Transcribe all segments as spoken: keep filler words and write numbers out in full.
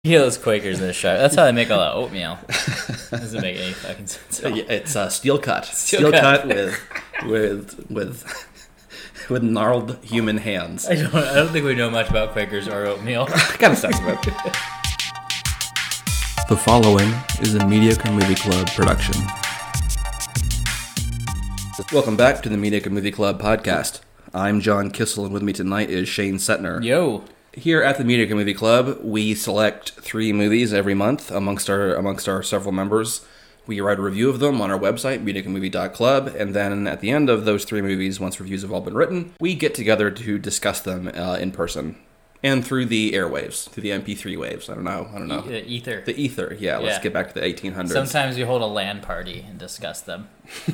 Kill those Quakers in the show. That's how they make all that oatmeal. Doesn't make any fucking sense. It's uh, steel cut, Steel steel cut. cut with with with with gnarled human hands. I don't. I don't think we know much about Quakers or oatmeal. Kind of sucks about it. The following is a Mediocre Movie Club production. Welcome back to the Mediocre Movie Club podcast. I'm John Kissel, and with me tonight is Shane Setner. Yo. Here at the Mediocre Movie Club, we select three movies every month amongst our amongst our several members. We write a review of them on our website, mediocre movie dot club, and then at the end of those three movies, once reviews have all been written, we get together to discuss them uh, in person and through the airwaves, through the M P three waves. I don't know. I don't know. The ether. The ether. Yeah, let's Yeah. get back to the eighteen hundreds. Sometimes you hold a LAN party and discuss them.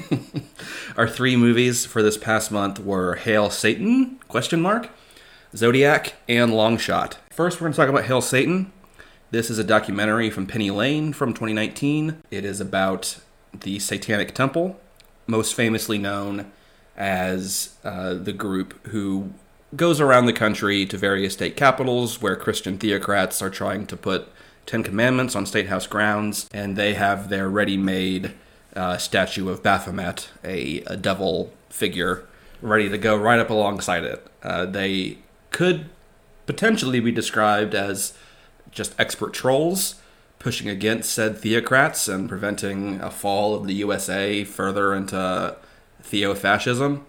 Our three movies for this past month were Hail Satan? Question mark. Zodiac, and Long Shot. First, we're going to talk about Hail Satan. This is a documentary from Penny Lane from twenty nineteen. It is about the Satanic Temple, most famously known as uh, the group who goes around the country to various state capitals where Christian theocrats are trying to put Ten Commandments on State House grounds, and they have their ready-made uh, statue of Baphomet, a, a devil figure, ready to go right up alongside it. Uh, they could potentially be described as just expert trolls pushing against said theocrats and preventing a fall of the U S A further into theofascism.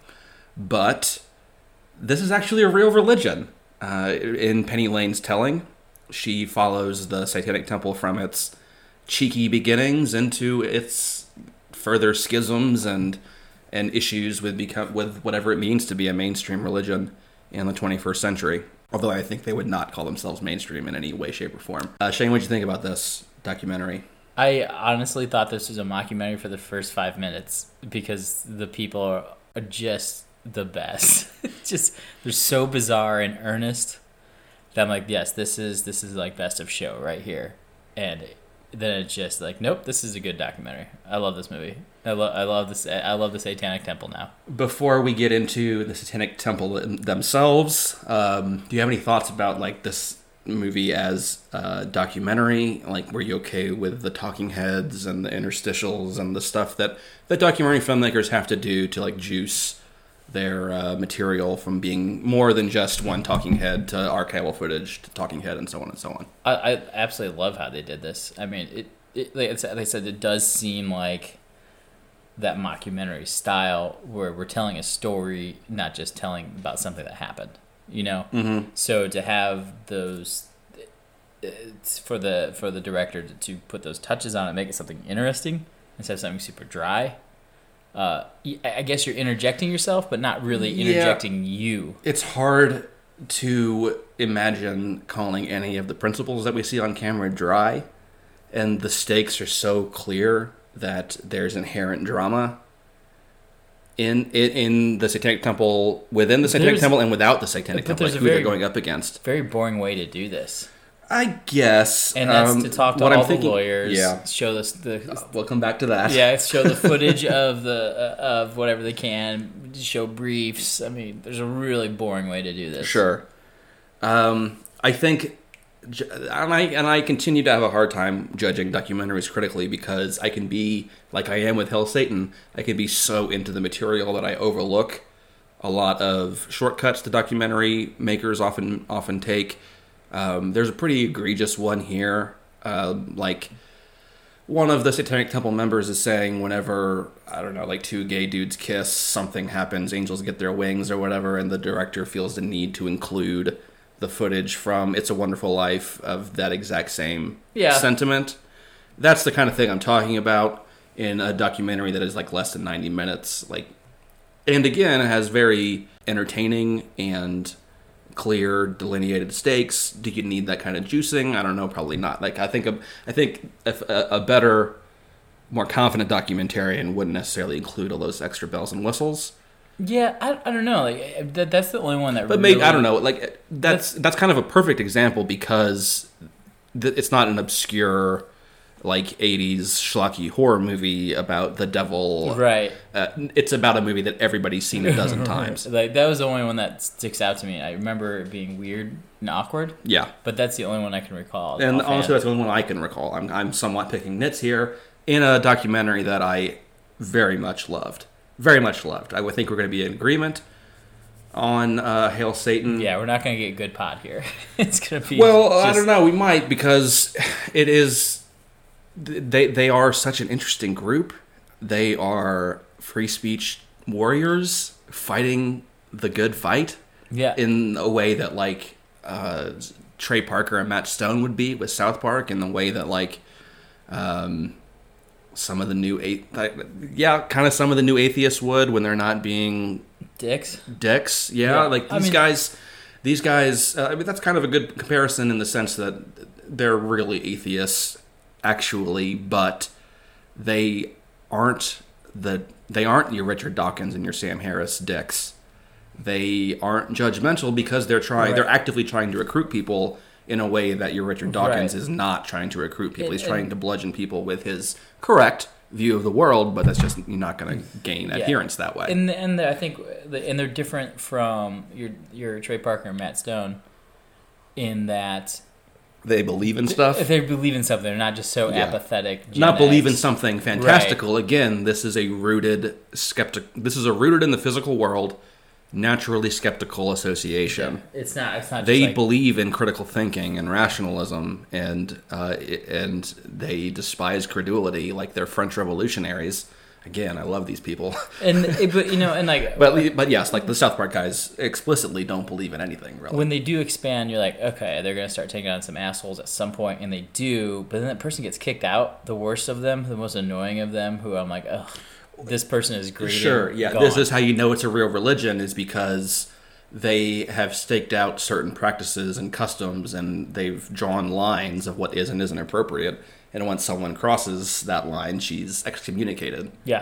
But this is actually a real religion. Uh, in Penny Lane's telling, she follows the Satanic Temple from its cheeky beginnings into its further schisms and and issues with become with whatever it means to be a mainstream religion in the twenty-first century. Although I think they would not call themselves mainstream in any way, shape, or form. Uh, Shane, what did you think about this documentary? I honestly thought this was a mockumentary for the first five minutes because the people are, are just the best. Just they're so bizarre and earnest that I'm like, yes, this is this is like best of show right here. And then it's just like, nope, this is a good documentary. I love this movie. I love I love this. I love the Satanic Temple now. Before we get into the Satanic Temple themselves, um, do you have any thoughts about like this movie as a documentary? Like, were you okay with the talking heads and the interstitials and the stuff that that documentary filmmakers have to do to like juice their uh, material from being more than just one talking head to archival footage to talking head and so on and so on? I, I absolutely love how they did this. I mean, it, it like it's, they said, it does seem like that mockumentary style where we're telling a story, not just telling about something that happened, you know? Mm-hmm. So to have those, it's for the for the director to, to put those touches on it, make it something interesting instead of something super dry. Uh, I guess you're interjecting yourself, but not really interjecting yeah. you. It's hard to imagine calling any of the principles that we see on camera dry, and the stakes are so clear that there's inherent drama in in, in the Satanic Temple, within the Satanic there's, Temple, and without the Satanic Temple, like who very, they're going up against. Very boring way to do this. I guess. And that's um, to talk to all I'm the thinking, lawyers, yeah. show this, the... Uh, we'll come back to that. Yeah, show the footage of the uh, of whatever they can, show briefs. I mean, there's a really boring way to do this. Sure. Um, I think... And I, and I continue to have a hard time judging documentaries critically because I can be, like I am with Hail Satan, I can be so into the material that I overlook a lot of shortcuts the documentary makers often often take. Um, there's a pretty egregious one here. Uh, like, one of the Satanic Temple members is saying whenever, I don't know, like two gay dudes kiss, something happens, angels get their wings or whatever, and the director feels the need to include the footage from It's a Wonderful Life of that exact same yeah. sentiment. That's the kind of thing I'm talking about in a documentary that is like less than ninety minutes. Like, and again, it has very entertaining and clear delineated stakes. Do you need that kind of juicing? I don't know, probably not. Like, I think a, I think if a, a better, more confident documentarian wouldn't necessarily include all those extra bells and whistles. Yeah, I, I don't know. Like that, that's the only one that. But really, maybe I don't know. Like that's that's kind of a perfect example because th- it's not an obscure like eighties schlocky horror movie about the devil. Right. Uh, it's about a movie that everybody's seen a dozen times. Like that was the only one that sticks out to me. I remember it being weird and awkward. Yeah. But that's the only one I can recall. And offhand. honestly, that's the only one I can recall. I'm, I'm somewhat picking nits here in a documentary that I very much loved. Very much loved. I would think we're going to be in agreement on uh, Hail Satan. Yeah, we're not going to get good pod here. It's going to be... Well, just... I don't know. We might, because it is... They, they are such an interesting group. They are free speech warriors fighting the good fight. Yeah. In a way that, like, uh, Trey Parker and Matt Stone would be with South Park, in the way that, like... Um, some of the new... Yeah, kind of some of the new atheists would when they're not being... Dicks? Dicks, yeah. yeah. Like, these I mean, guys... These guys... Uh, I mean, that's kind of a good comparison in the sense that they're really atheists, actually, but they aren't the... They aren't your Richard Dawkins and your Sam Harris dicks. They aren't judgmental because they're trying... Right. They're actively trying to recruit people in a way that your Richard Dawkins right. is not trying to recruit people. He's trying to bludgeon people with his correct view of the world, but that's just, you're not going to gain yeah. adherence that way. And and I think and they're different from your your Trey Parker and Matt Stone in that they believe in stuff. They believe in something. They're not just so yeah. apathetic. Gen not X. Believe in something fantastical. Right. Again, this is a rooted skeptic. This is a rooted in the physical world. Naturally skeptical association. Yeah, it's not. It's not. They just like, believe in critical thinking and rationalism, and uh, and they despise credulity, like they're French revolutionaries. Again, I love these people. And but you know, and like, but but yes, like the South Park guys explicitly don't believe in anything. Really, when they do expand, you're like, okay, they're gonna start taking on some assholes at some point, and they do. But then that person gets kicked out. The worst of them, the most annoying of them, who I'm like, ugh. This person is great. Sure, yeah. Gone. This is how you know it's a real religion, is because they have staked out certain practices and customs, and they've drawn lines of what is and isn't appropriate. And once someone crosses that line, she's excommunicated. Yeah.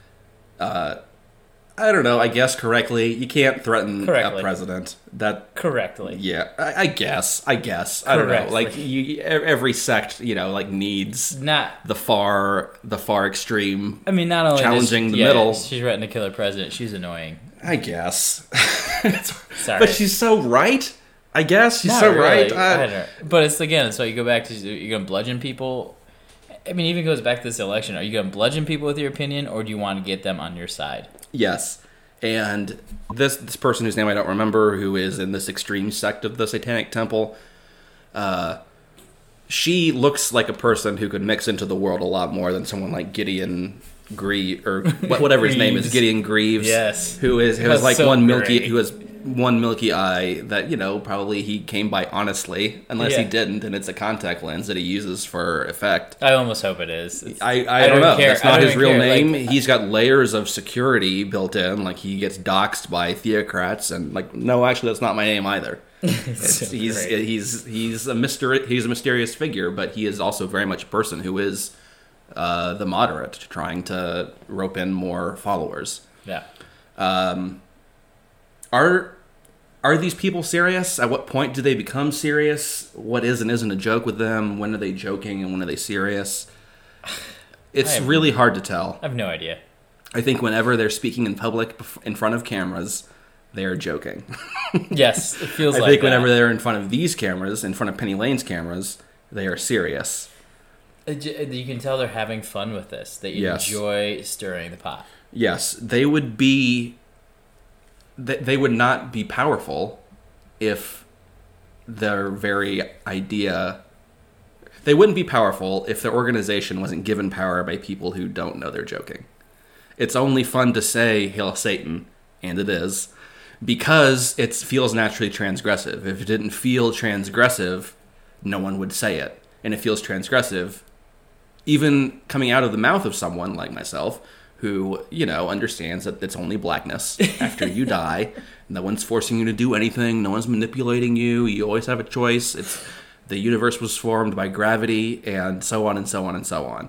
Uh, I don't know. I guess correctly, you can't threaten correctly. a president. That correctly. Yeah, I, I guess. I guess. I don't know. Like you, every sect, you know, like needs not the far, the far extreme. I mean, not only challenging this, the yeah, middle. She's threatening to kill her president. She's annoying. I guess. Sorry, but she's so right. I guess she's not so really. right. I, I don't know. But it's again. So you go back to you're gonna bludgeon people. I mean, it even goes back to this election. Are you gonna bludgeon people with your opinion, or do you want to get them on your side? Yes. And this this person whose name I don't remember, who is in this extreme sect of the Satanic Temple, uh, she looks like a person who could mix into the world a lot more than someone like Gideon Greaves, or whatever his name is, Gideon Greaves. Yes, who is who has like so one milky, great. who has one milky eye that, you know, probably he came by honestly, unless yeah. he didn't, and it's a contact lens that he uses for effect. I almost hope it is. I, I, I don't, don't know. Care. That's not his real care. name. Like, He's got layers of security built in. Like, he gets doxxed by theocrats, and like, no, actually, that's not my name either. It's, so he's great. he's he's a mystery. He's a mysterious figure, but he is also very much a person who is uh, the moderate, trying to rope in more followers. Yeah. Um. Are are these people serious? At what point do they become serious? What is and isn't a joke with them? When are they joking and when are they serious? It's have, really hard to tell. I have no idea. I think whenever they're speaking in public in front of cameras, they are joking. Yes, it feels I like I think that. whenever they're in front of these cameras, in front of Penny Lane's cameras, they are serious. You can tell they're having fun with this. They yes. enjoy stirring the pot. Yes, they would be... They would not be powerful if their very idea... They wouldn't be powerful if their organization wasn't given power by people who don't know they're joking. It's only fun to say, Hail Satan, and it is, because it feels naturally transgressive. If it didn't feel transgressive, no one would say it. And it feels transgressive, even coming out of the mouth of someone like myself, who, you know, understands that it's only blackness after you die. No one's forcing you to do anything. No one's manipulating you. You always have a choice. It's the universe was formed by gravity, and so on and so on and so on.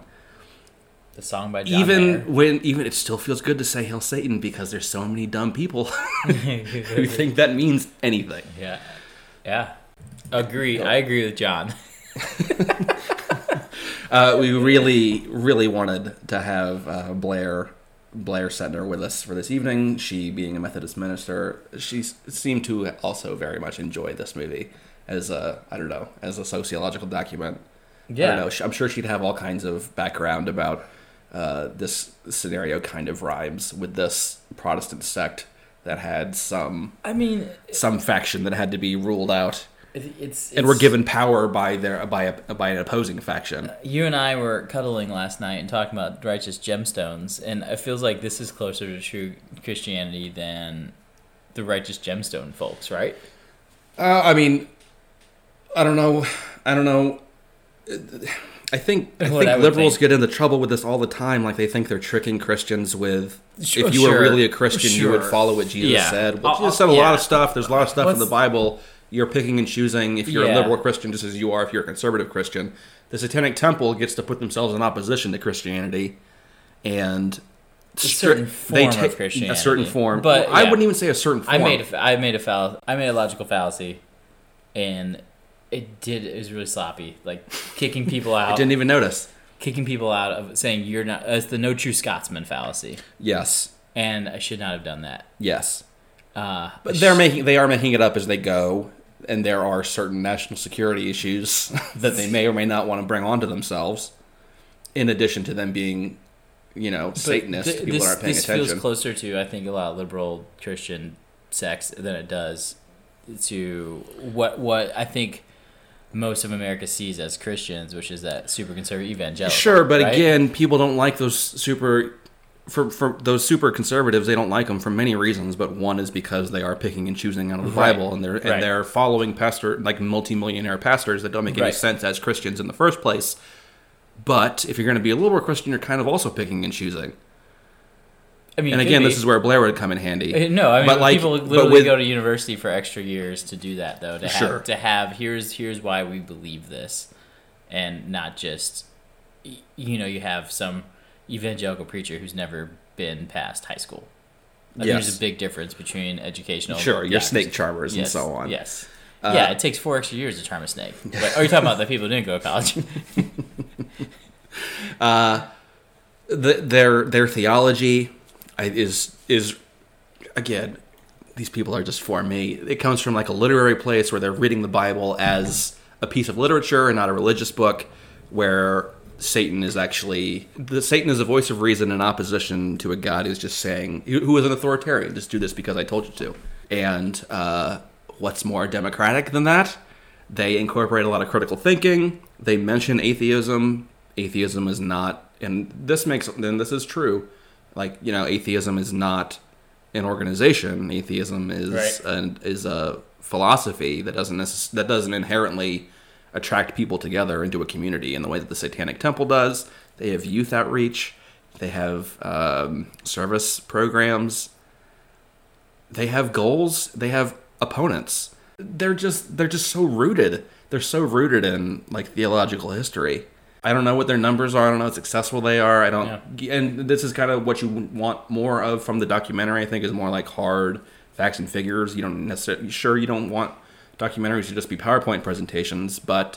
The song by John even Mayer. when even it still feels good to say Hail Satan because there's so many dumb people who think that means anything. Yeah, yeah. Agree. I agree with John. uh, we really, really wanted to have uh, Blair Blair Setner with us for this evening. She, being a Methodist minister, she s- seemed to also very much enjoy this movie as a, I don't know, as a sociological document. Yeah. I don't know. sh- I'm sure she'd have all kinds of background about uh, this scenario kind of rhymes with this Protestant sect that had some I mean, some faction that had to be ruled out. it- it's, And were it's- given power by their by a, by an opposing faction. You and I were cuddling last night and talking about righteous gemstones, and it feels like this is closer to true Christianity than the righteous gemstone folks, right? Uh, I mean, I don't know. I don't know. I think I What think I would liberals think. get into trouble with this all the time. Like they think they're tricking Christians with, Sure, if you were sure, really a Christian, you would sure. follow what Jesus Yeah. said. Well, I'll- Jesus said a yeah. lot of stuff. There's a lot of stuff in the Let's- Bible. You're picking and choosing if you're Yeah. a liberal Christian, just as you are if you're a conservative Christian. The Satanic Temple gets to put themselves in opposition to Christianity, and A certain form of Christianity. a certain form. But, Well, I yeah. wouldn't even say a certain I form. made a, fa- I made a fall, I made a logical fallacy, and it did. It was really sloppy, like kicking people I out, didn't even notice. kicking people out of saying you're not. It's the no true Scotsman fallacy, Yes, and I should not have done that. yes. Uh, But they're making they are making it up as they go, and there are certain national security issues that they may or may not want to bring onto themselves. In addition to them being, you know, But Satanist th- people this, that aren't paying this attention. feels closer to, I think, a lot of liberal Christian sects than it does to what what I think most of America sees as Christians, which is that super conservative evangelical. Sure, but right? again, people don't like those super. For, for those super conservatives, they don't like them for many reasons, but one is because they are picking and choosing out of the Right. Bible, and they're and Right. they're following pastor like multimillionaire pastors that don't make any Right. sense as Christians in the first place. But if you're going to be a liberal Christian, you're kind of also picking and choosing. I mean, And it could again, be. this is where Blair would come in handy. Uh, No, I mean, But, like, people but literally with- go to university for extra years to do that, though. To have, Sure. to have here's here's why we believe this, and not just y- you know you have some evangelical preacher who's never been past high school. I think Yes. there's a big difference between educational. Sure, your yeah, snake charmers yes, and so on. Yes. Uh, yeah, it takes four extra years to charm a snake. But, are you talking about the people who didn't go to college? the, their their theology is is again, these people are just for me. It comes from like a literary place where they're reading the Bible as a piece of literature and not a religious book, where Satan is actually the Satan is a voice of reason in opposition to a God who's just saying who is an authoritarian. Just do this because I told you to. And uh, what's more democratic than that? They incorporate a lot of critical thinking. They mention atheism. Atheism is not, and this makes, and this is true. Like, you know, atheism is not an organization. Atheism is Right. an, is a philosophy that doesn't necess- that doesn't inherently attract people together into a community in the way that the Satanic Temple does. They have youth outreach. They have um, service programs. They have goals. They have opponents. They're just they're just so rooted. They're so rooted in like theological history. I don't know what their numbers are. I don't know how successful they are. I don't. And this is kind of what you want more of from the documentary. I think is more like hard facts and figures. You don't necessarily sure you don't want documentaries to just be PowerPoint presentations, but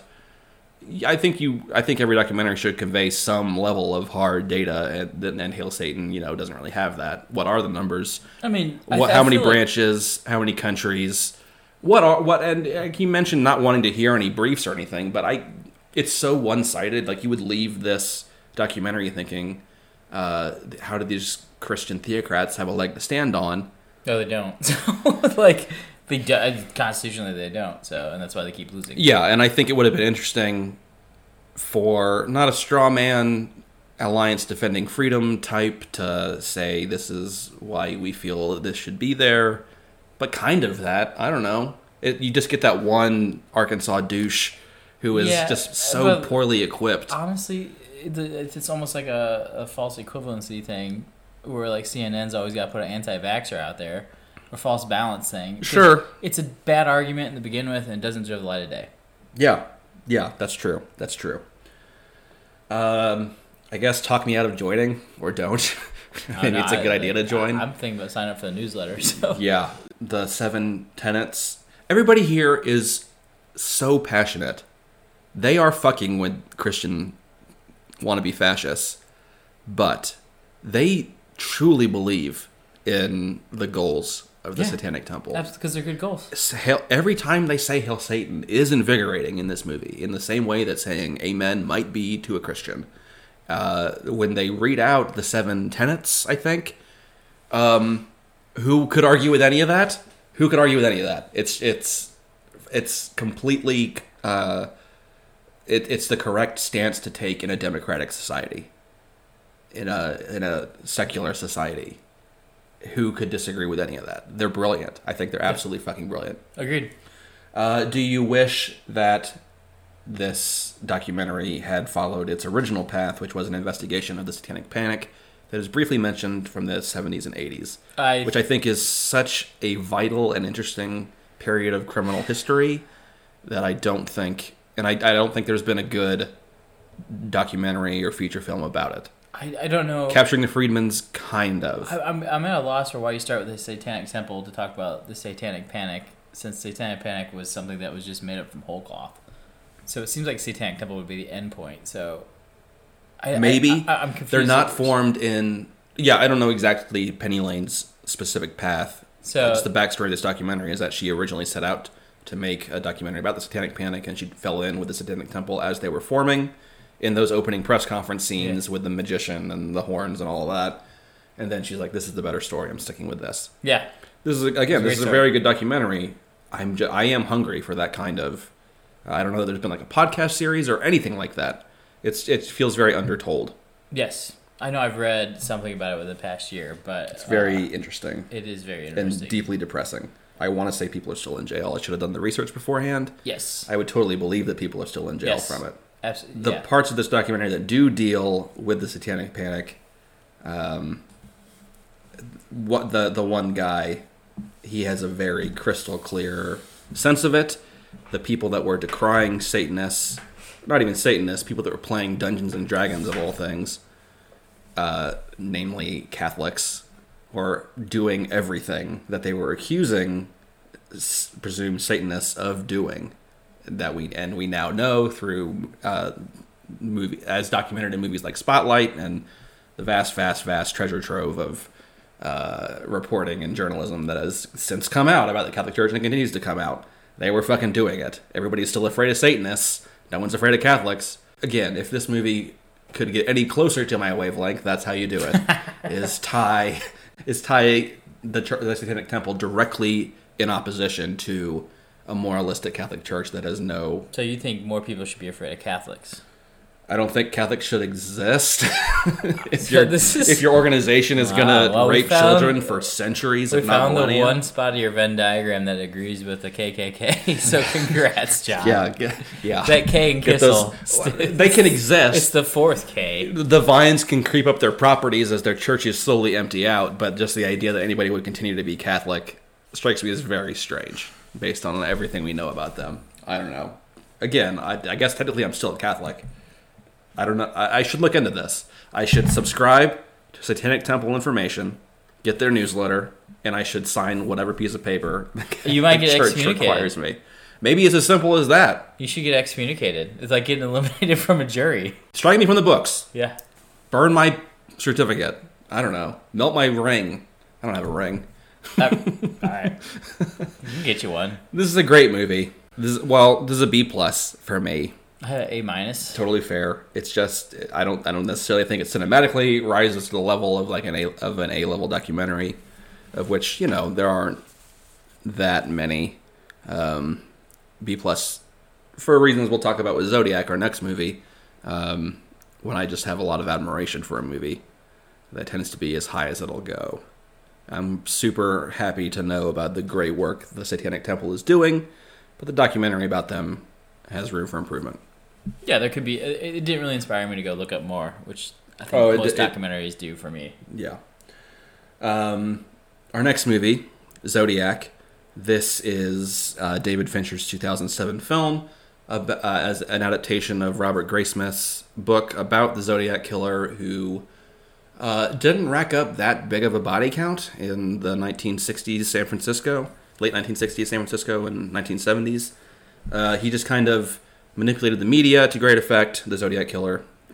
I think you. I think every documentary should convey some level of hard data, and, and Hail Satan, you know, doesn't really have that. What are the numbers? I mean, I- What? I how many feel like- branches? How many countries? What are what? And uh, he mentioned not wanting to hear any briefs or anything, but I. It's so one-sided. Like you would leave this documentary thinking, uh, how do these Christian theocrats have a leg to stand on? No, they don't. So, like, they do, constitutionally they don't. So, and that's why they keep losing. Yeah, and I think it would have been interesting for not a straw man alliance defending freedom type to say this is why we feel this should be there, but kind of that. I don't know. It, you just get that one Arkansas douche who is Yeah, just so but- poorly equipped. Honestly, the- it's almost like a, a false equivalency thing where, like, C N N's always got to put an anti-vaxxer out there or false balance thing. 'Cause Sure. It's a bad argument to begin with and it doesn't deserve the light of day. Yeah, yeah, that's true. That's true. Um, I guess talk me out of joining or don't. Maybe Uh, it's a I- good idea to join. I, I'm thinking about signing up for the newsletter. So Yeah, the seven tenets. Everybody here is so passionate. They are fucking with Christian wannabe fascists, but they truly believe in the goals of the Yeah. Satanic Temple. That's because they're good goals. S- Hail, every time they say Hail Satan is invigorating in this movie, in the same way that saying Amen might be to a Christian. Uh, when they read out the seven tenets, I think, um, who could argue with any of that? Who could argue with any of that? It's it's it's completely uh, it, it's the correct stance to take in a democratic society, in a in a secular society. Who could disagree with any of that? They're brilliant. I think they're absolutely fucking brilliant. Agreed. Uh, do you wish that this documentary had followed its original path, which was an investigation of the Satanic Panic that is briefly mentioned from the seventies and eighties, I which I think is such a vital and interesting period of criminal history that I don't think, and I, I don't think there's been a good documentary or feature film about it. I, I don't know. Capturing the Freedmans, kind of. I, I'm I'm at a loss for why you start with the Satanic Temple to talk about the Satanic Panic, since Satanic Panic was something that was just made up from whole cloth. So it seems like Satanic Temple would be the end point. So I, Maybe I, I, I'm confused. they're not formed in. Yeah, I don't know exactly Penny Lane's specific path. So Just the backstory of this documentary is that she originally set out to make a documentary about the Satanic Panic, and she fell in with the Satanic Temple as they were forming in those opening press conference scenes Yeah. with the magician and the horns and all of that. And then she's like, "This is the better story. I'm sticking with this." yeah, This is again, It's a this is a great very good documentary. I'm ju- I am hungry for that kind of. I don't know that there's been like a podcast series or anything like that. It's it feels very undertold. yes, I know I've read something about it within the past year, but It's very uh, interesting it is very and interesting. deeply depressing. I want to say people are still in jail. I should have done the research beforehand. Yes, I would totally believe that people are still in jail Yes. from it. absolutely. The yeah. parts of this documentary that do deal with the Satanic Panic, um, what the the one guy, he has a very crystal clear sense of it. The people that were decrying Satanists, not even Satanists, people that were playing Dungeons and Dragons of all things, uh, namely Catholics, were doing everything that they were accusing s- presumed Satanists of doing. That we and we now know through uh, movie as documented in movies like Spotlight and the vast, vast, vast treasure trove of uh, reporting and journalism that has since come out about the Catholic Church and continues to come out. They were fucking doing it. Everybody's still afraid of Satanists. No one's afraid of Catholics. Again, if this movie could get any closer to my wavelength, that's how you do it. is tie is tie the, church, the Satanic Temple directly in opposition to a moralistic Catholic Church that has no. So you think more people should be afraid of Catholics? I don't think Catholics should exist. if, So your, this is- if your organization is Wow, going to well, we rape found- children for centuries, We if not found the millennia. one spot of your Venn diagram that agrees with the K K K. So congrats, John. Yeah, yeah, yeah. That K and Get Kissel. those- they can exist. It's the fourth K. The vines can creep up their properties as their churches slowly empty out, but just the idea that anybody would continue to be Catholic strikes me as very strange, based on everything we know about them. I don't know. Again, I, I guess technically I'm still a Catholic. I don't know. I, I should look into this. I should subscribe to Satanic Temple Information, get their newsletter, and I should sign whatever piece of paper You might the get church excommunicated. requires me. Maybe it's as simple as that. You should get excommunicated. It's like getting eliminated from a jury. Strike me from the books. Yeah. Burn my certificate. I don't know. Melt my ring. I don't have a ring. That, all right. We can get you one. This is a great movie. This is, well, this is a B plus for me. I had an A minus. Totally fair. It's just I don't I don't necessarily think it cinematically rises to the level of like an A of an A level documentary, of which you know there aren't that many. Um, B plus for reasons we'll talk about with Zodiac, our next movie. Um, when I just have a lot of admiration for a movie, that tends to be as high as it'll go. I'm super happy to know about the great work the Satanic Temple is doing, but the documentary about them has room for improvement. Yeah, there could be. It, it didn't really inspire me to go look up more, which I think Oh, it- most it- documentaries do for me. Yeah. Um, our next movie, Zodiac. This is uh, David Fincher's two thousand seven film uh, uh, as an adaptation of Robert Graysmith's book about the Zodiac killer who uh, didn't rack up that big of a body count in the nineteen sixties San Francisco, late nineteen sixties San Francisco and nineteen seventies. Uh, he just kind of manipulated the media to great effect. The Zodiac killer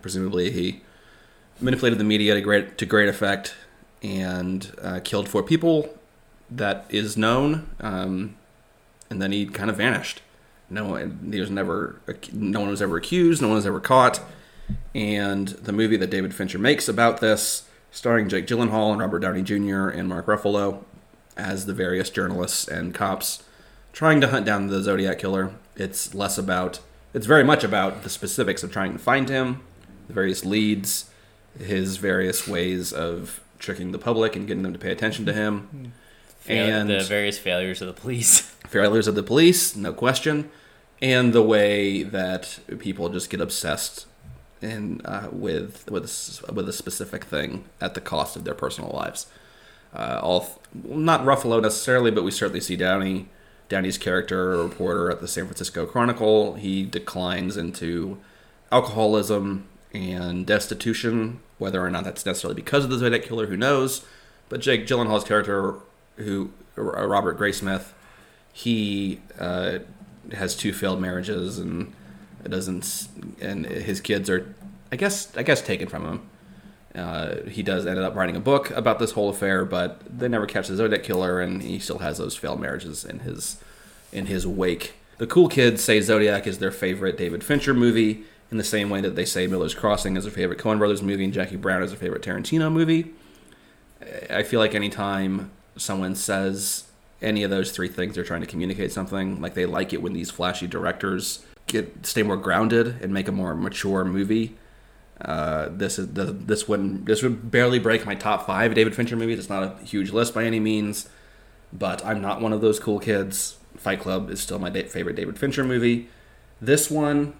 presumably he manipulated the media to great to great effect and uh, killed four people. That is known, um, and then he kind of vanished. No one, he was never, no one was ever accused. No one was ever caught. And the movie that David Fincher makes about this, starring Jake Gyllenhaal and Robert Downey Junior and Mark Ruffalo as the various journalists and cops trying to hunt down the Zodiac Killer. It's less about, it's very much about the specifics of trying to find him, the various leads, his various ways of tricking the public and getting them to pay attention to him. Fail- and the various failures of the police. Failures of the police, no question. And the way that people just get obsessed in, uh, with with with a specific thing at the cost of their personal lives. Uh, all not Ruffalo necessarily, but we certainly see Downey. Downey's character, a reporter at the San Francisco Chronicle, he declines into alcoholism and destitution. Whether or not that's necessarily because of the Zodiac Killer, who knows? But Jake Gyllenhaal's character, who Robert Graysmith, he uh, has two failed marriages and it doesn't, and his kids are, I guess, I guess taken from him. Uh, he does ended up writing a book about this whole affair, but they never catch the Zodiac Killer, and he still has those failed marriages in his in his wake. The cool kids say Zodiac is their favorite David Fincher movie, in the same way that they say Miller's Crossing is their favorite Coen Brothers movie and Jackie Brown is their favorite Tarantino movie. I feel like anytime someone says any of those three things, they're trying to communicate something. Like, they like it when these flashy directors get stay more grounded and make a more mature movie. Uh, this is the, this wouldn't this would barely break my top five David Fincher movies. It's not a huge list by any means, but I'm not one of those cool kids. Fight Club is still my da- favorite David Fincher movie. This one,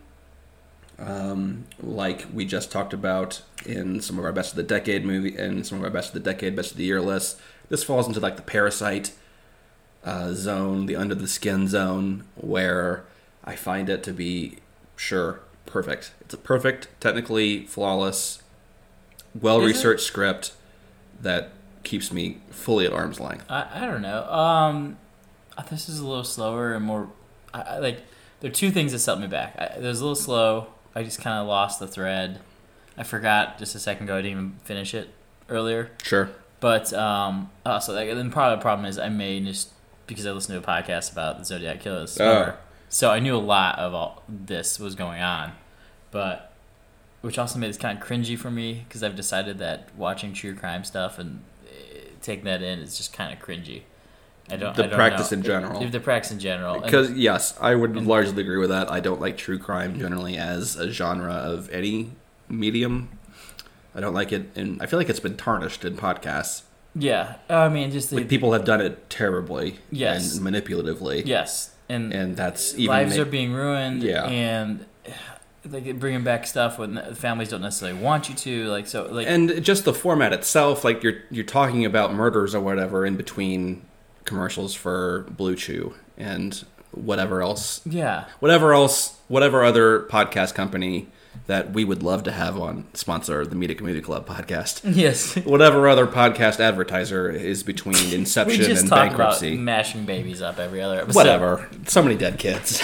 um, like we just talked about in some of our best of the decade movie and some of our best of the decade, best of the year lists, this falls into like the Parasite uh, zone, the under the skin zone, where I find it to be sure. Perfect. It's a perfect, technically flawless, well-researched script that keeps me fully at arm's length. I, I don't know. Um, this is a little slower and more. I, I like. There are two things that set me back. I, it was a little slow. I just kind of lost the thread. I forgot just a second ago. I didn't even finish it earlier. Sure. But um, oh, so that, then part of the problem is I may just because I listened to a podcast about the Zodiac Killer. Oh. So I knew a lot of all this was going on, but which also made this kind of cringy for me because I've decided that watching true crime stuff and taking that in is just kind of cringy. I don't. The I don't practice know. in general. The practice in general. Because yes, I would and, largely agree with that. I don't like true crime generally as a genre of any medium. I don't like it, and I feel like it's been tarnished in podcasts. Yeah, I mean, just the, like people have done it terribly, yes, and manipulatively. Yes. And, and that's even lives ma- are being ruined, yeah. and like bringing back stuff when the families don't necessarily want you to, like so, like and just the format itself, like you're you're talking about murders or whatever in between commercials for Blue Chew and whatever else, yeah, whatever else, whatever other podcast company that we would love to have on sponsor the Media Community Club podcast. Yes. Whatever other podcast advertiser is between inception we just and talk bankruptcy. About mashing babies up every other episode. Whatever. So many dead kids.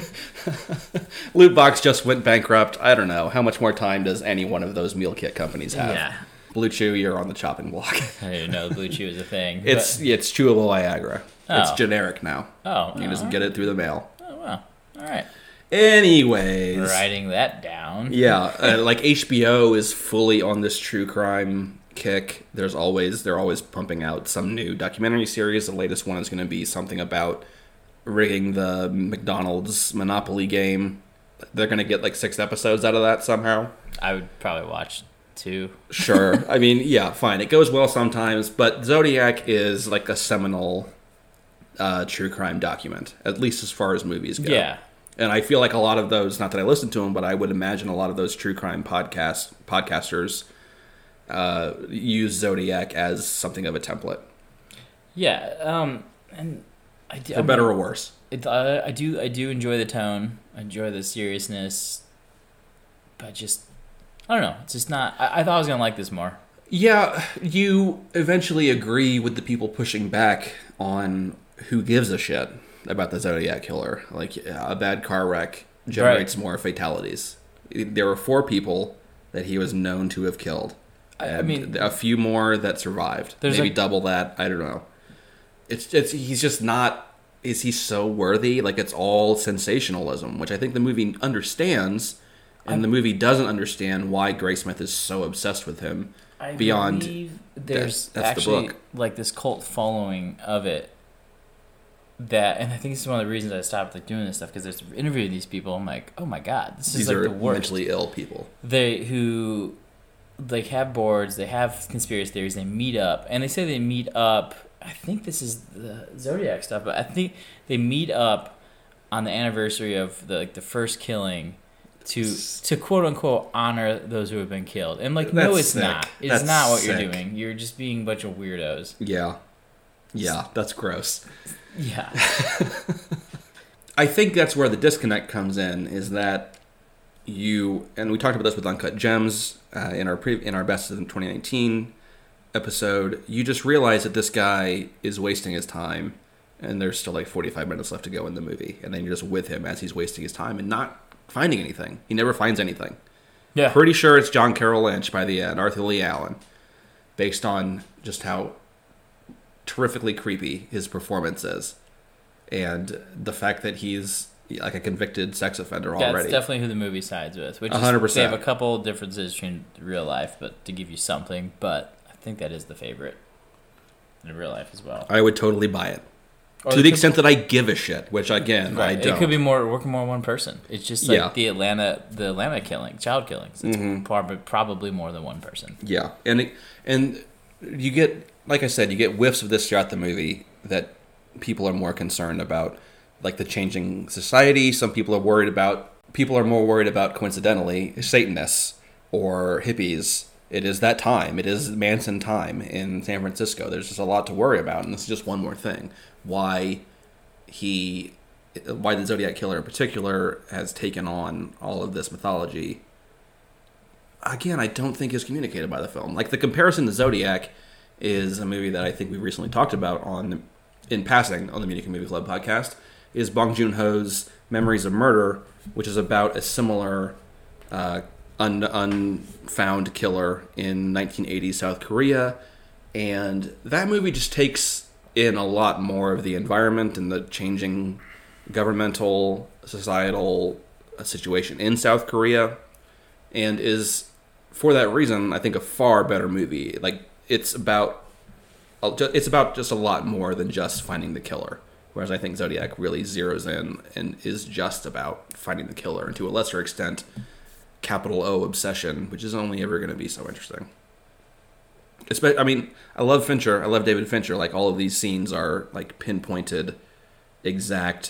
Lootbox just went bankrupt. I don't know. How much more time does any one of those meal kit companies have? Yeah. Blue Chew, you're on the chopping block. I didn't know Blue Chew was a thing. It's but... it's chewable Viagra. Oh. It's generic now. Oh. You oh. just get it through the mail. Oh, wow. All right. Anyways. Writing that down. Yeah, uh, like H B O is fully on this true crime kick. There's always they're always pumping out some new documentary series. The latest one is going to be something about rigging the McDonald's Monopoly game. They're going to get like six episodes out of that somehow. I would probably watch two. Sure. I mean, yeah, fine. It goes well sometimes, but Zodiac is like a seminal uh, true crime document, at least as far as movies go. Yeah. And I feel like a lot of those, not that I listen to them, but I would imagine a lot of those true crime podcast podcasters uh, use Zodiac as something of a template. Yeah, um, and I do, for I mean, better or worse. It, uh, I do, I do enjoy the tone. I enjoy the seriousness, but just I don't know. It's just not. I, I thought I was gonna like this more. Yeah, you eventually agree with the people pushing back on who gives a shit about the Zodiac Killer. Like, a bad car wreck generates right. more fatalities. There were four people that he was known to have killed. I, And I mean, a few more that survived. There's Maybe like- double that. I don't know. It's it's he's just not. Is he so worthy? Like, it's all sensationalism, which I think the movie understands, and I'm- the movie doesn't understand why Graysmith is so obsessed with him. I beyond believe there's that- that's the actually book. like this cult following of it. That, and I think this is one of the reasons I stopped like doing this stuff, because there's interviewing these people. I'm like, oh my god, this is These like are the worst. mentally ill people. They who like have boards, they have conspiracy theories, they meet up, and they say they meet up. I think this is the Zodiac stuff, but I think they meet up on the anniversary of the like the first killing to to quote unquote honor those who have been killed. And like, no, That's it's sick. not. It's That's not what sick. you're doing. You're just being a bunch of weirdos. Yeah. Yeah, that's gross. Yeah. I think that's where the disconnect comes in, is that you, and we talked about this with Uncut Gems uh, in our pre, in our Best of twenty nineteen episode. You just realize that this guy is wasting his time, and there's still like forty-five minutes left to go in the movie, and then you're just with him as he's wasting his time and not finding anything. He never finds anything. Yeah. Pretty sure it's John Carroll Lynch by the end, Arthur Lee Allen, based on just how terrifically creepy his performance is, and the fact that he's like a convicted sex offender That's already. definitely who the movie sides with. Which is, one hundred percent. they have a couple differences between real life, but to give you something. But I think that is the favorite in real life as well. I would totally buy it. Or To it the could- extent that I give a shit, which again, I Right. don't. It could be more working more on one person. It's just like Yeah. the Atlanta the Atlanta killing, child killings. It's Mm-hmm. prob- probably more than one person. Yeah, and it, and you get, like I said, you get whiffs of this throughout the movie that people are more concerned about, like the changing society. Some people are worried about. People are more worried about, coincidentally, Satanists or hippies. It is that time. It is Manson time in San Francisco. There's just a lot to worry about, and this is just one more thing. Why he, why the Zodiac Killer in particular has taken on all of this mythology. Again, I don't think is communicated by the film. Like, the comparison to Zodiac is a movie that I think we recently talked about on, in passing, on the Munich Movie Club podcast, is Bong Joon-ho's Memories of Murder, which is about a similar uh, un, unfound killer in nineteen eighties South Korea. And that movie just takes in a lot more of the environment and the changing governmental, societal situation in South Korea, and is, for that reason, I think a far better movie. Like, it's about it's about just a lot more than just finding the killer. Whereas I think Zodiac really zeroes in and is just about finding the killer, and to a lesser extent, capital O obsession, which is only ever going to be so interesting. Espe- I mean, I love Fincher. I love David Fincher. Like, all of these scenes are like pinpointed, exact.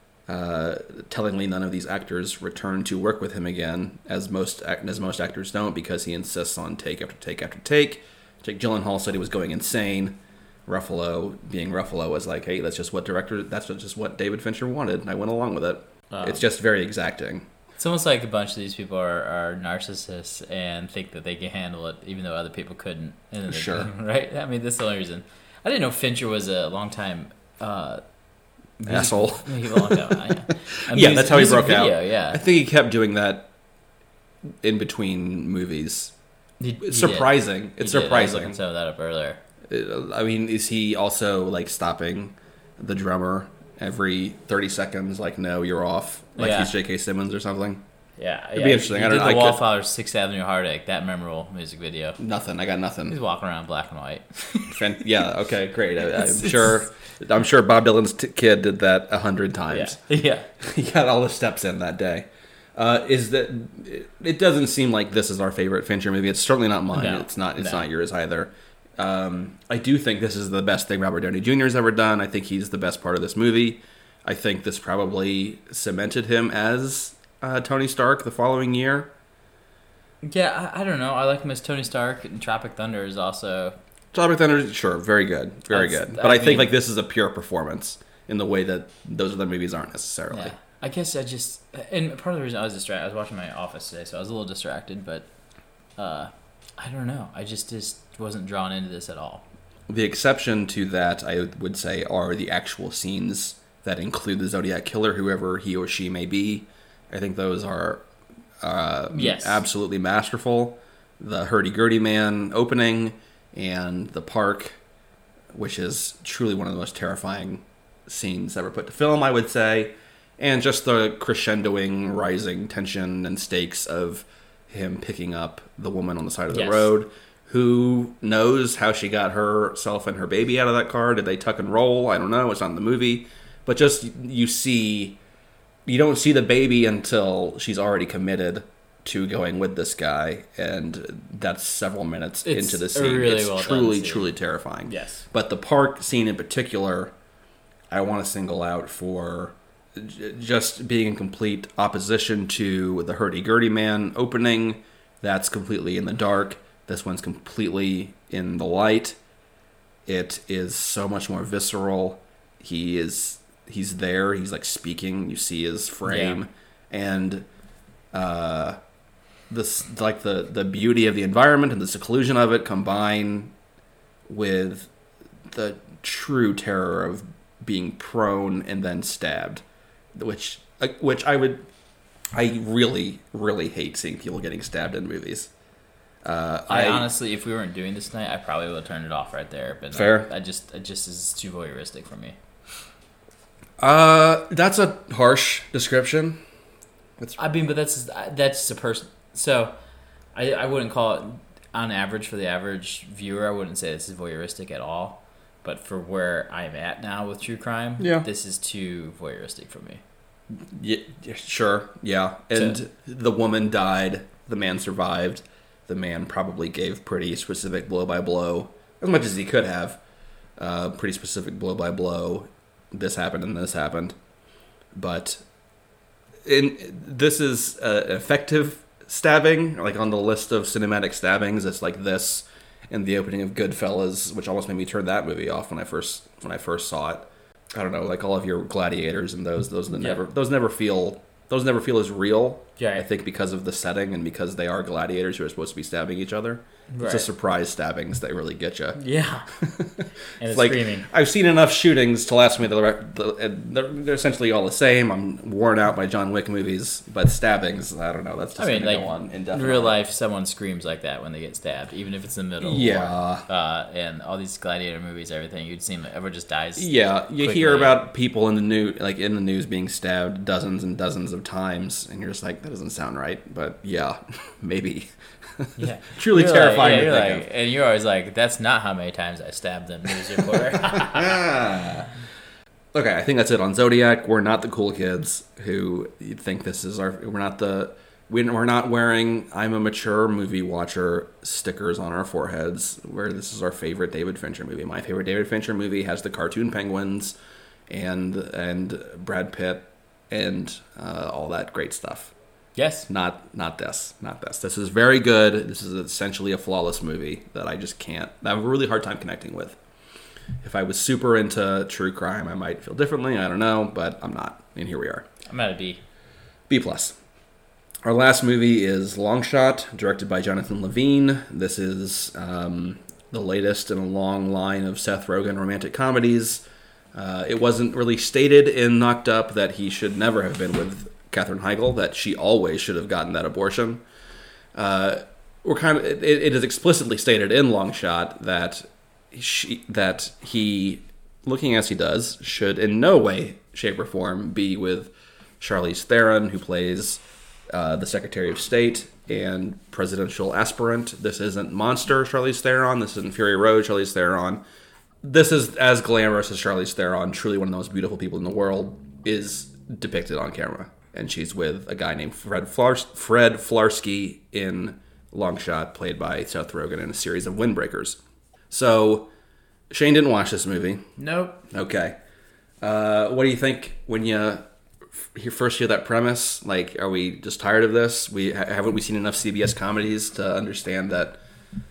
Uh, tellingly, none of these actors return to work with him again, as most as most actors don't, because he insists on take after take after take. Jake Gyllenhaal said he was going insane. Ruffalo, being Ruffalo, was like, "Hey, that's just what director. That's just what David Fincher wanted." And I went along with it. Um, It's just very exacting. It's almost like a bunch of these people are, are narcissists and think that they can handle it, even though other people couldn't. And then they Sure. do, right? I mean, that's the only reason. I didn't know Fincher was a long time uh, music- Asshole. He was a long time. yeah, A Yeah, mus- that's how he music broke video, out. Yeah, I think he kept doing that in between movies. He- he It's did. surprising. He It's did. I was surprising. looking some of that up earlier. Uh, I mean, is he also like stopping the drummer every thirty seconds? Like, no, you're off. Like Yeah. he's J K. Simmons or something. Yeah, It'd yeah, be interesting. He, I he don't did know. the I could- Wallflowers Sixth Avenue Heartache, that memorable music video. Nothing. I got He's nothing. walking around black and white. Fan- yeah. Okay. Great. I, It's- I'm it's- sure. I'm sure Bob Dylan's t- kid did that a hundred Yeah, times. yeah. He got all the steps in that day. Uh, is that? It, it doesn't seem like this is our favorite Fincher movie. It's certainly not mine. No, it's not. It's no. not yours either. Um, I do think this is the best thing Robert Downey Junior has ever done. I think he's the best part of this movie. I think this probably cemented him as uh, Tony Stark the following year. Yeah, I, I don't know. I like him as Tony Stark, and Tropic Thunder is also. Tropic Thunder, sure, very good, very That's- good. But I I, think mean- like this is a pure performance in the way that those other movies aren't necessarily. Yeah, I guess I just and part of the reason I was distracted, I was watching my Office today, so I was a little distracted. But uh, I don't know. I just just wasn't drawn into this at all. The exception to that, I would say, are the actual scenes that include the Zodiac Killer, whoever he or she may be. I think those are uh, yes. absolutely masterful. The hurdy-gurdy man opening and the park, which is truly one of the most terrifying scenes ever put to film, I would say. And just the crescendoing, rising tension and stakes of him picking up the woman on the side of the yes. road. Who knows how she got herself and her baby out of that car? Did they tuck and roll? I don't know. It's not in the movie. But just, you see, you don't see the baby until she's already committed to going with this guy. And that's several minutes it's into the scene. Really it's well truly, done truly terrifying. Yes. But the park scene in particular, I want to single out for just being in complete opposition to the hurdy-gurdy man opening. That's completely in the dark. This one's completely in the light. It is so much more visceral. He is he's there. He's like speaking. You see his frame, yeah. and uh, this like the the beauty of the environment and the seclusion of it combine with the true terror of being prone and then stabbed, which which I would I really really hate seeing people getting stabbed in movies. Uh, I, I honestly, if we weren't doing this tonight, I probably would have turned it off right there. But fair. I, I just, it just is too voyeuristic for me. Uh, that's a harsh description. It's, I mean, but that's that's a person. So, I I wouldn't call it on average for the average viewer. I wouldn't say this is voyeuristic at all. But for where I'm at now with true crime, yeah. this is too voyeuristic for me. Yeah, sure, yeah. And so, the woman died. The man survived. The man probably gave pretty specific blow-by-blow, as much as he could have. Uh, pretty specific blow-by-blow. This happened and this happened. But in this is uh, effective stabbing. Like on the list of cinematic stabbings, it's like this and the opening of Goodfellas, which almost made me turn that movie off when I first when I first saw it. I don't know, like all of your Gladiators and those those that yeah. never those never feel those never feel as real. Yeah, I think because of the setting and because they are gladiators who are supposed to be stabbing each other. Right. It's the surprise stabbings that really get you. Yeah, and it's, it's like screaming. I've seen enough shootings to last me the, the they're, they're essentially all the same. I'm worn out by John Wick movies, but stabbings, I don't know. That's just I mean, gonna like go on in indefinitely. real life, someone screams like that when they get stabbed, even if it's in the middle. Yeah, or, uh, and all these gladiator movies, everything you'd seem like everyone just dies. Yeah, you quickly. Hear about people in the news, like in the news, being stabbed dozens and dozens of times, and you're just like, that doesn't sound right. But yeah, maybe. Yeah, truly you're terrifying like, yeah, to think like, of. And you're always like, that's not how many times I stabbed them news reporter. Okay, I think that's it on Zodiac. We're not the cool kids who think this is our. We're not the. We're not wearing "I'm a mature movie watcher" stickers on our foreheads. Where this is our favorite David Fincher movie. My favorite David Fincher movie has the cartoon penguins, and and Brad Pitt, and uh, all that great stuff. Yes. Not not this. Not this. This is very good. This is essentially a flawless movie that I just can't. I have a really hard time connecting with. If I was super into true crime, I might feel differently. I don't know, but I'm not. And here we are. I'm at a B. B plus. Our last movie is Long Shot, directed by Jonathan Levine. This is um, the latest in a long line of Seth Rogen romantic comedies. Uh, it wasn't really stated in Knocked Up that he should never have been with Katherine Heigl, that she always should have gotten that abortion. Uh, we're kind of it, it is explicitly stated in Long Shot that she that he, looking as he does, should in no way, shape, or form be with Charlize Theron, who plays uh, the Secretary of State and presidential aspirant. This isn't Monster Charlize Theron. This isn't Fury Road Charlize Theron. This is as glamorous as Charlize Theron, truly one of the most beautiful people in the world, is depicted on camera. And she's with a guy named Fred Flars- Fred Flarsky in Long Shot, played by Seth Rogen in a series of Windbreakers. So, Shane didn't watch this movie. Nope. Okay. Uh, what do you think when you you first hear that premise? Like, are we just tired of this? We haven't we seen enough C B S comedies to understand that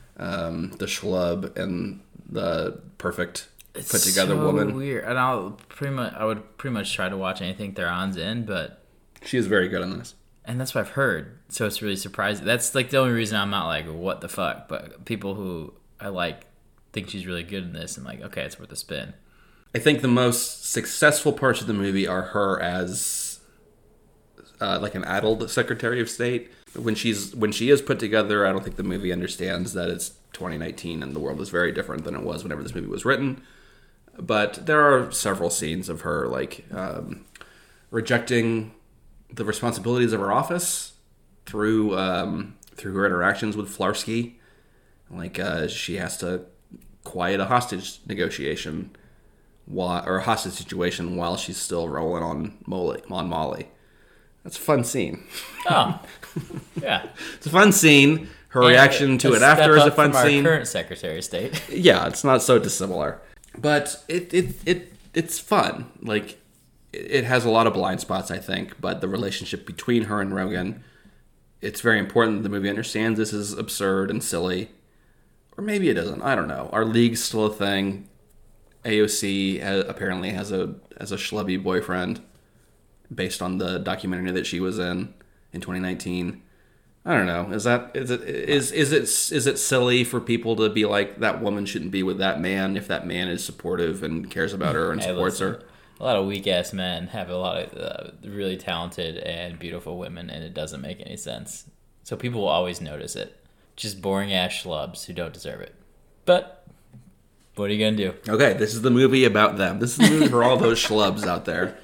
um, the schlub and the perfect it's put together so woman. Weird. And I'll pretty much I would pretty much try to watch anything Theron's in, but she is very good on this. And that's what I've heard. So it's really surprising. That's like the only reason I'm not like, what the fuck? But people who I like think she's really good in this and like, okay, it's worth a spin. I think the most successful parts of the movie are her as uh, like an addled Secretary of State. When she's when she is put together, I don't think the movie understands that it's twenty nineteen and the world is very different than it was whenever this movie was written. But there are several scenes of her like um, rejecting the responsibilities of her office through um, through her interactions with Flarsky. Like uh, she has to quiet a hostage negotiation while, or a hostage situation while she's still rolling on Molly, on Molly. That's a fun scene. Oh, yeah. It's a fun scene. Her And reaction to a it step after is a up fun from scene. Our current Secretary of State. Yeah, it's not so dissimilar, but it it it it's fun. Like it it has a lot of blind spots, I think, but the relationship between her and Rogan, it's very important that the movie understands this is absurd and silly. Or maybe it doesn't. I don't know. Our league's still a thing. A O C ha- apparently has a has a schlubby boyfriend based on the documentary that she was in in twenty nineteen. I don't know. Is that is it is is it is it silly for people to be like that woman shouldn't be with that man if that man is supportive and cares about her and Hey, supports listen, her? A lot of weak ass men have a lot of uh, really talented and beautiful women, and it doesn't make any sense. So people will always notice it. Just boring ass schlubs who don't deserve it. But what are you gonna do? Okay, this is the movie about them. This is the movie for all those schlubs out there.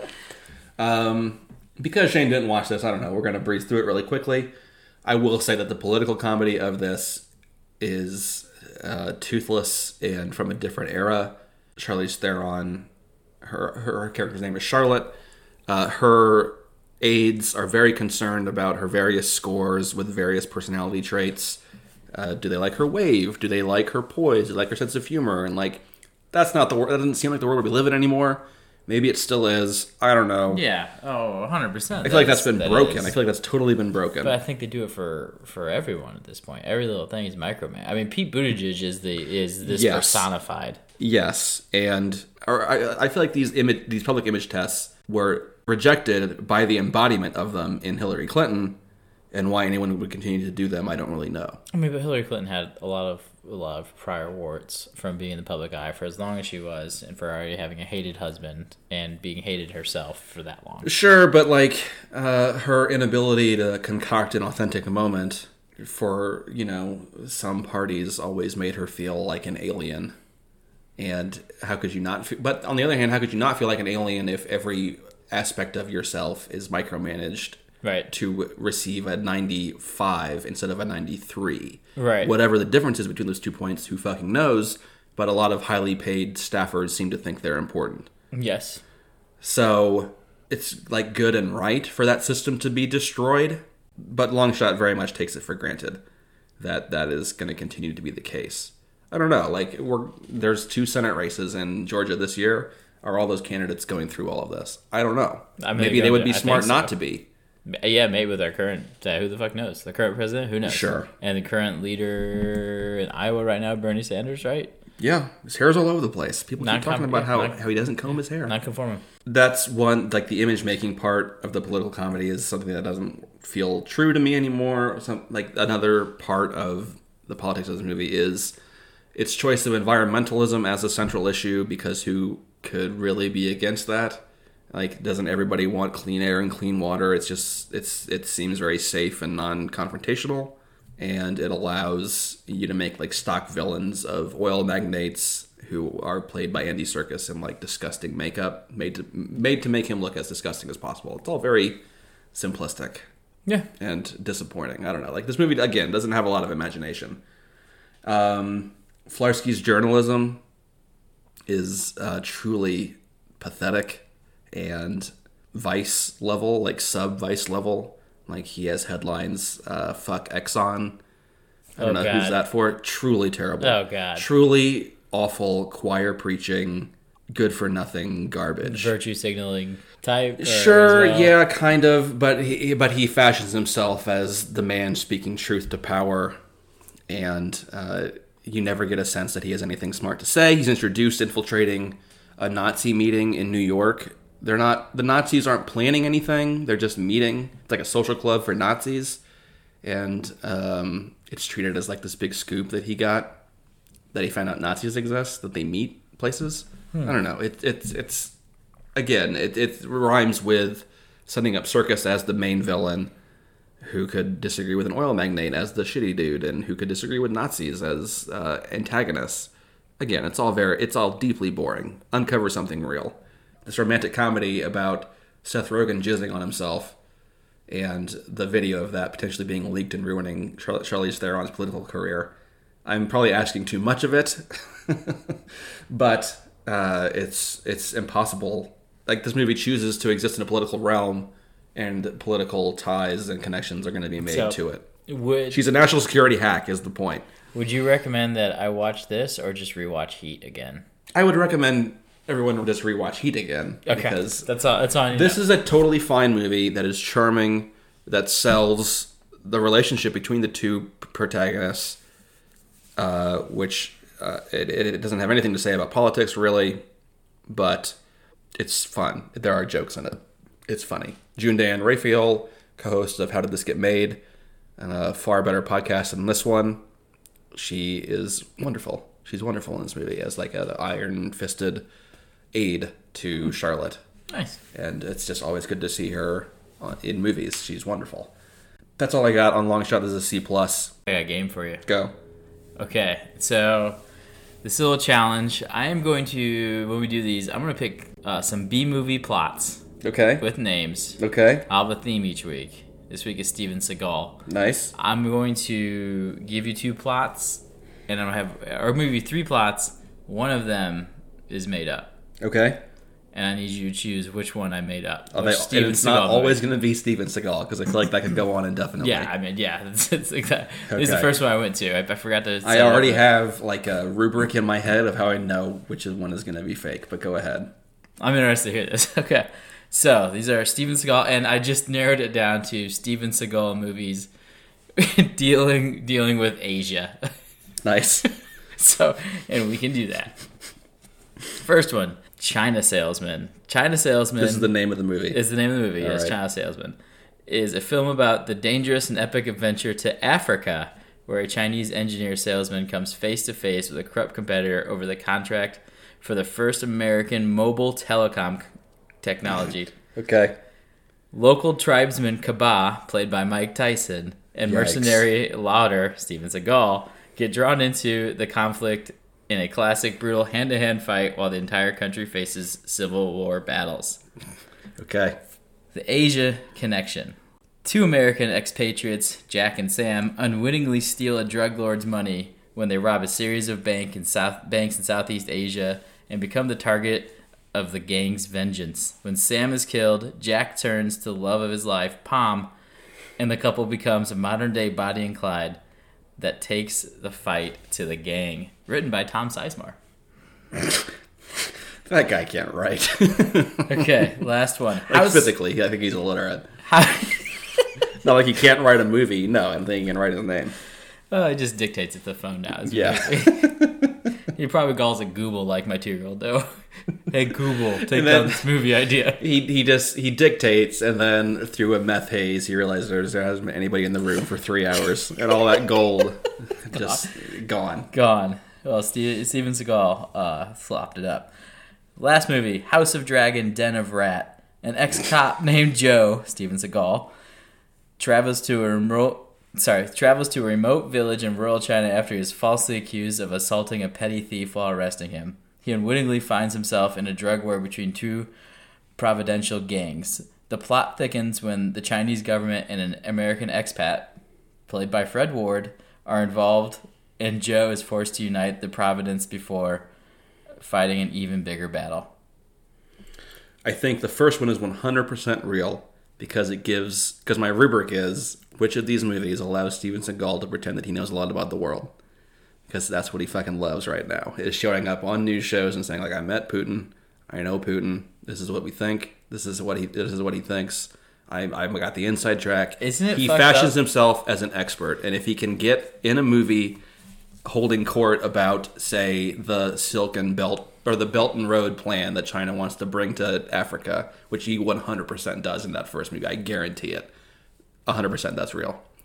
Um, because Shane didn't watch this, I don't know. We're gonna breeze through it really quickly. I will say that the political comedy of this is uh, toothless and from a different era. Charlize Theron, her her, her character's name is Charlotte. Uh, her aides are very concerned about her various scores with various personality traits. Uh, do they like her wave? Do they like her poise? Do they like her sense of humor? And like, that's not the world. That doesn't seem like the world we live in anymore. Maybe it still is. I don't know. Yeah. Oh, one hundred percent. I feel like that's been that broken. is. I feel like that's totally been broken. But I think they do it for, for everyone at this point. Every little thing is microman. I mean, Pete Buttigieg is the is this Yes. personified. Yes, and or I, I feel like these image these public image tests were rejected by the embodiment of them in Hillary Clinton, and why anyone would continue to do them, I don't really know. I mean, but Hillary Clinton had a lot of a lot of prior warts from being in the public eye for as long as she was, and for already having a hated husband and being hated herself for that long. Sure, but like uh, her inability to concoct an authentic moment for, you know, some parties always made her feel like an alien. And how could you not feel, but on the other hand, how could you not feel like an alien if every aspect of yourself is micromanaged Right. to receive a ninety-five instead of a ninety-three? Right. Whatever the difference is between those two points, who fucking knows? But a lot of highly paid staffers seem to think they're important. Yes. So it's like good and right for that system to be destroyed, but Longshot very much takes it for granted that that is going to continue to be the case. I don't know. Like we're there's two Senate races in Georgia this year. Are all those candidates going through all of this? I don't know. I mean, Maybe they're they would gonna be do- I smart think not so. to be. Yeah, maybe with our current, uh, who the fuck knows? The current president, who knows? Sure. And the current leader in Iowa right now, Bernie Sanders, right? Yeah, his hair's all over the place. People keep Non-com- talking about how, non- how he doesn't comb his hair. Non-conforming. That's one, like the image making part of the political comedy is something that doesn't feel true to me anymore. Some, like another part of the politics of this movie is its choice of environmentalism as a central issue, because who could really be against that? Like, doesn't everybody want clean air and clean water? It's just, it's it seems very safe and non-confrontational, and it allows you to make like stock villains of oil magnates who are played by Andy Serkis in like disgusting makeup, made to made to make him look as disgusting as possible. It's all very simplistic Yeah. and disappointing. I don't know. Like this movie again doesn't have a lot of imagination. Um, Flarsky's journalism is uh, truly pathetic and Vice level, like sub Vice level. Like he has headlines, uh, "Fuck Exxon." I don't Oh, know God. who's that for. Truly terrible. Oh, God. Truly awful, choir preaching, good for nothing garbage. Virtue signaling type. or Sure, as well? yeah, kind of, but he but he fashions himself as the man speaking truth to power, and uh, you never get a sense that he has anything smart to say. He's introduced infiltrating a Nazi meeting in New York. They're not the Nazis aren't planning anything; they're just meeting. It's like a social club for Nazis, and um, it's treated as like this big scoop that he got, that he found out Nazis exist, that they meet places. I don't know. It, it's it's again, it, it rhymes with setting up Circus as the main villain, who could disagree with an oil magnate as the shitty dude, and who could disagree with Nazis as uh, antagonists. Again, it's all very, it's all deeply boring. Uncover something real. This romantic comedy about Seth Rogen jizzing on himself, and the video of that potentially being leaked and ruining Char- Charlize Theron's political career. I'm probably asking too much of it, but uh, it's it's impossible. Like, this movie chooses to exist in a political realm, and political ties and connections are going to be made So, to it. Would She's a national security hack, is the point. Would you recommend that I watch this or just rewatch Heat again? I would recommend everyone just rewatch Heat again. Okay, Because that's all. That's on. this is a totally fine movie that is charming, that sells the relationship between the two protagonists, uh, which uh, it, it doesn't have anything to say about politics, really, but it's fun. There are jokes in it. It's funny. June Diane Raphael, co-host of How Did This Get Made, and a far better podcast than this one. She is wonderful. She's wonderful in this movie as like an iron-fisted aide to Charlotte. Nice. And it's just always good to see her in movies. She's wonderful. That's all I got on Long Shot. This is a C plus. I got a game for you. Go. Okay, so this is a little challenge. I am going to, when we do these, I'm going to pick uh, some B-movie plots Okay. with names. Okay. I'll have a theme each week. This week is Steven Seagal. Nice. I'm going to give you two plots, and I'm going to have, or maybe three plots. One of them is made up. Okay. And I need you to choose which one I made up. Oh, Which they, Steven and it's not Seagal always movie. going to be Steven Seagal, because I feel like that could go on indefinitely. Yeah, I mean, yeah. It's, it's like that. This is the Okay. first one I went to. I, I forgot to. I set already up. have like a rubric in my head of how I know which one is going to be fake, but go ahead. I'm interested to hear this. Okay. So, these are Steven Seagal, and I just narrowed it down to Steven Seagal movies dealing dealing with Asia. Nice. So, and we can do that. First one, China Salesman. China Salesman This is the name of the movie. is the name of the movie. All Yes, right. China Salesman is a film about the dangerous and epic adventure to Africa, where a Chinese engineer salesman comes face to face with a corrupt competitor over the contract for the first American mobile telecom c- technology. Okay. Local tribesman Kaba, played by Mike Tyson, and Yikes. mercenary Lauder, Steven Seagal, get drawn into the conflict in a classic brutal hand-to-hand fight while the entire country faces civil war battles. Okay. The Asia Connection. Two American expatriates, Jack and Sam, unwittingly steal a drug lord's money when they rob a series of bank in South, banks in Southeast Asia and become the target of the gang's vengeance. When Sam is killed, Jack turns to the love of his life, Pom, and the couple becomes a modern-day Bonnie and Clyde that takes the fight to the gang. Written by Tom Sizemore. That guy can't write. Okay, last one. Like How's- physically, I think he's illiterate. How- Not like he can't write a movie. No, I'm thinking he can write his name. Oh, it just dictates it to the phone now. It's Yeah. really- he probably calls it Google like my two-year-old, though. Hey, Google, take And down then- this movie idea. He he just he dictates, and then through a meth haze, he realizes there's there hasn't been anybody in the room for three hours, and all that gold just gone. Gone. Well, Steve, Steven Seagal uh, flopped it up. Last movie, House of Dragon, Den of Rat. An ex-cop named Joe, Steven Seagal, travels to a remote... Sorry, travels to a remote village in rural China after he is falsely accused of assaulting a petty thief while arresting him. He unwittingly finds himself in a drug war between two providential gangs. The plot thickens when the Chinese government and an American expat, played by Fred Ward, are involved, and Joe is forced to unite the Providence before fighting an even bigger battle. I think the first one is one hundred percent real because it gives because my rubric is which of these movies allows Steven Seagal to pretend that he knows a lot about the world, because that's what he fucking loves right now, is showing up on news shows and saying like, I met Putin, I know Putin, this is what we think, this is what he this is what he thinks, I I got the inside track. Isn't it he fucked fashions up? himself as an expert, and if he can get in a movie holding court about, say, the Silken Belt or the Belt and Road plan that China wants to bring to Africa, which he one hundred percent does in that first movie. I guarantee it. one hundred percent that's real.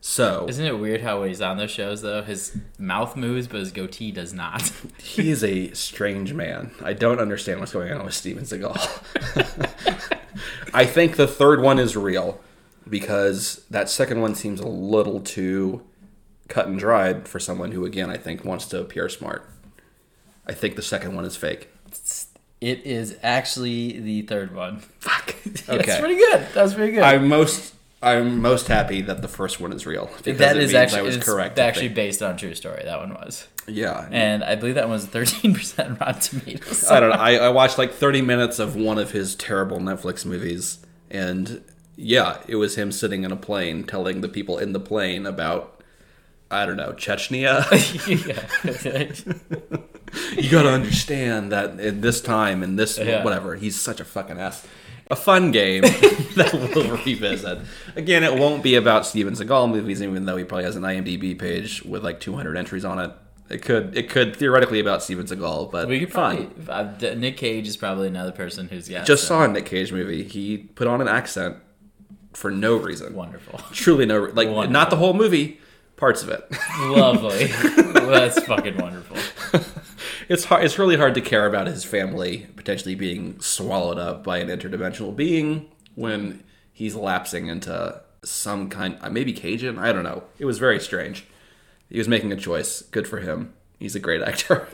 So Isn't it weird how when he's on those shows, though, his mouth moves, but his goatee does not? he is a strange man. I don't understand what's going on with Steven Seagal. I think the third one is real because that second one seems a little too cut and dried for someone who, again, I think wants to appear smart. I think the second one is fake. It is actually the third one. Fuck. Okay. Okay. That's pretty good. That's pretty good. I'm most I'm most happy that the first one is real. Because that it is means actually I was it's correct. I actually think. based on a true story. That one was. Yeah. And I believe that one was thirteen percent Rotten Tomatoes. I don't know. I, I watched like thirty minutes of one of his terrible Netflix movies, and yeah, it was him sitting in a plane telling the people in the plane about, I don't know, Chechnya. You gotta understand that in this time, in this Yeah. whatever, he's such a fucking ass. A fun game that we'll revisit. Again, it won't be about Steven Seagal movies, even though he probably has an IMDb page with like two hundred entries on it. It could it could theoretically be about Steven Seagal, but We could fun. probably. Uh, Nick Cage is probably another person who's got. Just some- saw a Nick Cage movie. He put on an accent for no reason. Wonderful. Truly no, like Wonderful. not the whole movie, parts of it. Lovely. Well, that's fucking wonderful. It's hard. It's really hard to care about his family potentially being swallowed up by an interdimensional being when he's lapsing into some kind, maybe Cajun. I don't know. It was very strange. He was making a choice. Good for him. He's a great actor.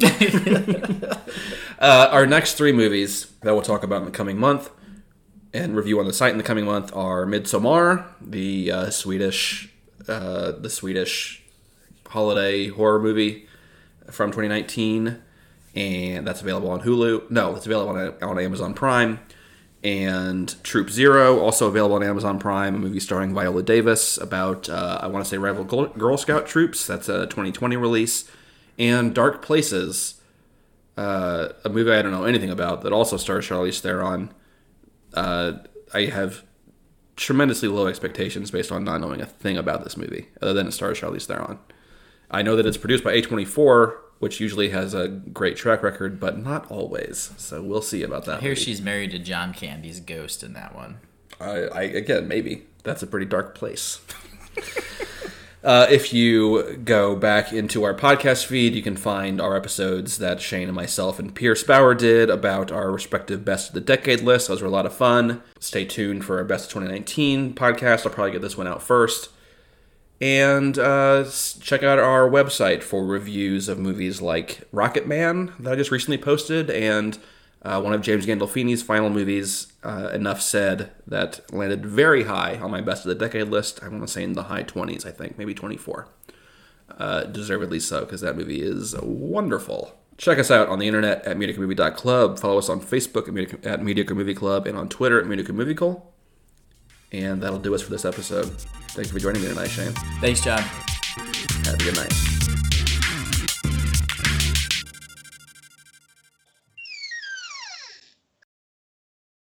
uh, our next three movies that we'll talk about in the coming month and review on the site in the coming month are Midsommar, the uh, Swedish, uh, the Swedish holiday horror movie from twenty nineteen, and that's available on Hulu. No, it's available on, on Amazon Prime. And Troop Zero, also available on Amazon Prime, a movie starring Viola Davis about, uh, I want to say, rival Girl Scout troops. That's a twenty twenty release. And Dark Places, uh, a movie I don't know anything about that also stars Charlize Theron. Uh, I have tremendously low expectations based on not knowing a thing about this movie, other than it stars Charlize Theron. I know that it's produced by A twenty-four, which usually has a great track record, but not always. So we'll see about that. I hear movie. she's married to John Candy's ghost in that one. I, I again, maybe that's a pretty dark place. uh, if you go back into our podcast feed, you can find our episodes that Shane and myself and Pierce Bauer did about our respective best of the decade lists. Those were a lot of fun. Stay tuned for our best of twenty nineteen podcast. I'll probably get this one out first. And uh, check out our website for reviews of movies like Rocket Man that I just recently posted, and uh, one of James Gandolfini's final movies, uh, Enough Said, that landed very high on my best of the decade list. I want to say in the high twenties, I think, maybe twenty-four. Uh, deservedly so, because that movie is wonderful. Check us out on the internet at mediocre movie dot club. Follow us on Facebook at Mediocre, at Mediocre Movie Club, and on Twitter at Mediocre Movie Club. And that'll do us for this episode. Thanks for joining me tonight, Shane. Thanks, John. Have a good night.